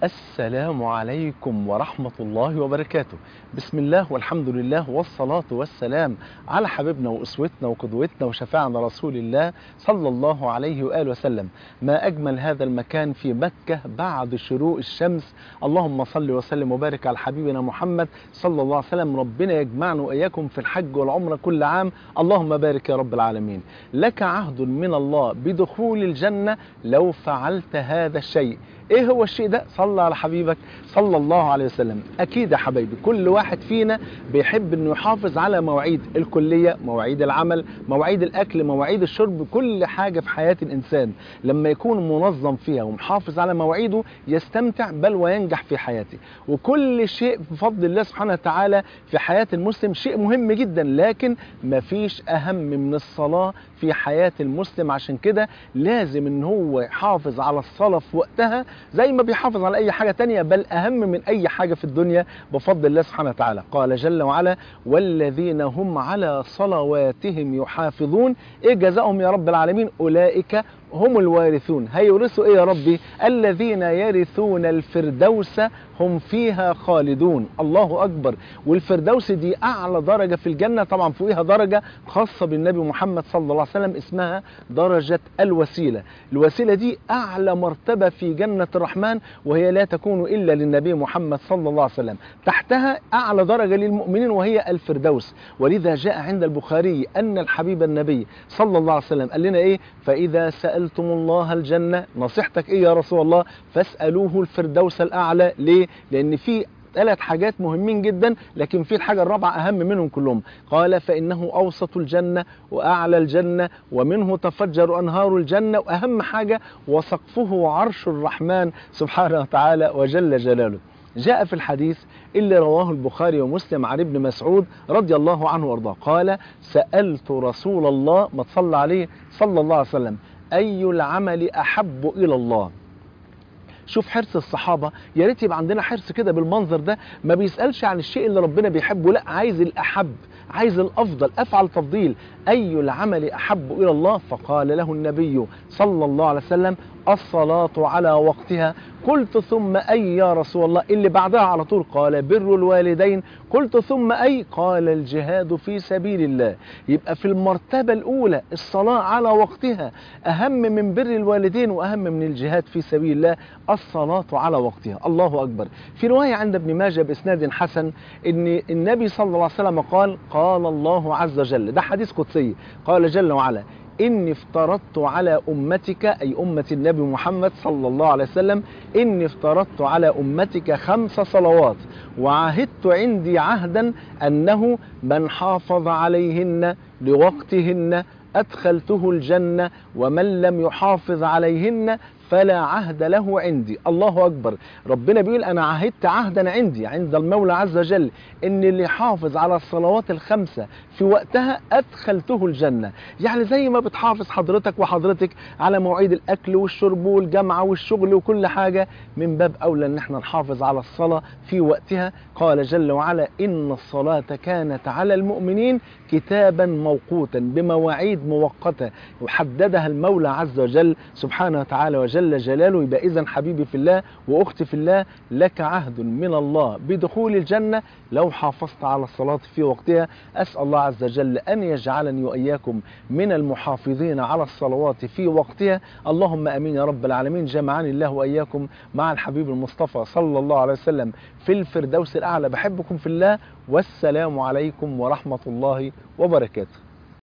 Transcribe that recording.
السلام عليكم ورحمة الله وبركاته. بسم الله والحمد لله والصلاة والسلام على حبيبنا وأسوتنا وقدوتنا وشفاعنا رسول الله صلى الله عليه وآله وسلم. ما أجمل هذا المكان في مكة بعد شروق الشمس. اللهم صل وسلم وبارك على حبيبنا محمد صلى الله عليه وسلم. ربنا يجمعنا وإياكم في الحج والعمرة كل عام، اللهم بارك يا رب العالمين. لك عهد من الله بدخول الجنة لو فعلت هذا الشيء. ايه هو الشيء ده؟ صلى على حبيبك صلى الله عليه وسلم. اكيد يا حبايبي كل واحد فينا بيحب انه يحافظ على مواعيد الكلية، مواعيد العمل، مواعيد الاكل، مواعيد الشرب، كل حاجة في حياة الانسان لما يكون منظم فيها ومحافظ على مواعيده يستمتع بل وينجح في حياته. وكل شيء بفضل الله سبحانه وتعالى في حياة المسلم شيء مهم جدا، لكن مفيش اهم من الصلاة في حياة المسلم. عشان كده لازم ان هو يحافظ على الصلاة في وقتها زي ما بيحافظ على اي حاجة تانية، بل اهم من اي حاجة في الدنيا بفضل الله سبحانه وتعالى. قال جل وعلا: والذين هم على صلواتهم يحافظون. ايه جزاؤهم يا رب العالمين؟ اولئك هم الوارثون. هيورثوا ايه يا ربي؟ الذين يرثون الفردوس هم فيها خالدون. الله اكبر. والفردوس دي اعلى درجة في الجنة، طبعا فوقها درجة خاصة بالنبي محمد صلى الله عليه وسلم اسمها درجة الوسيلة. الوسيلة دي اعلى مرتبة في جنة الرحمن، وهي لا تكون الا للنبي محمد صلى الله عليه وسلم. تحتها اعلى درجة للمؤمنين وهي الفردوس. ولذا جاء عند البخاري ان الحبيب النبي صلى الله عليه وسلم قال لنا ايه؟ فاذا سألتم الله الجنة، نصيحتك ايه يا رسول الله؟ فاسألوه الفردوس الاعلى. ليه؟ لان في 3 حاجات مهمين جدا، لكن في الحاجة الرابعة أهم منهم كلهم. قال: فإنه أوسط الجنة وأعلى الجنة ومنه تفجر أنهار الجنة، وأهم حاجة وسقفه عرش الرحمن سبحانه وتعالى وجل جلاله. جاء في الحديث اللي رواه البخاري ومسلم عن ابن مسعود رضي الله عنه وارضاه قال: سألت رسول الله، ما تصلى عليه صلى الله عليه وسلم، أي العمل أحب إلى الله؟ شوف حرص الصحابة، يا ريت يبقى عندنا حرص كده بالمنظر ده. ما بيسألش عن الشيء اللي ربنا بيحبه، لا، عايز الأحب، عايز الأفضل، أفعل تفضيل. أي العمل أحب إلى الله؟ فقال له النبي صلى الله عليه وسلم: الصلاة على وقتها. قلت: ثم أي يا رسول الله؟ اللي بعدها على طول قال: بر الوالدين. قلت: ثم أي؟ قال: الجهاد في سبيل الله. يبقى في المرتبة الأولى الصلاة على وقتها أهم من بر الوالدين وأهم من الجهاد في سبيل الله، الصلاة على وقتها. الله أكبر. في رواية عند ابن ماجه بإسناد حسن إن النبي صلى الله عليه وسلم قال: قال الله عز وجل، ده حديث قدسي، قال جل وعلا: إني افترضت على أمتك، أي أمة النبي محمد صلى الله عليه وسلم، إني افترضت على أمتك 5 صلوات، وعهدت عندي عهدا أنه من حافظ عليهن لوقتهن أدخلته الجنة، ومن لم يحافظ عليهن فلا عهد له عندي. الله أكبر. ربنا بيقول: أنا عهدت عهدا عندي عند المولى عز وجل إن اللي يحافظ على الصلوات ال5 في وقتها أدخلته الجنة. يعني زي ما بتحافظ حضرتك وحضرتك على مواعيد الأكل والشرب والجامعة والشغل وكل حاجة، من باب أولى إن احنا نحافظ على الصلاة في وقتها. قال جل وعلا: إن الصلاة كانت على المؤمنين كتابا موقوتا، بمواعيد مؤقتة وحددها المولى عز وجل سبحانه وتعالى وجل جلاله. يبقى إذن حبيبي في الله وأختي في الله، لك عهد من الله بدخول الجنة لو حافظت على الصلاة في وقتها. أسأل الله عز وجل أن يجعلني وإياكم من المحافظين على الصلوات في وقتها. اللهم أمين يا رب العالمين. جمعني الله وإياكم مع الحبيب المصطفى صلى الله عليه وسلم في الفردوس الأعلى. بحبكم في الله، والسلام عليكم ورحمة الله وبركاته.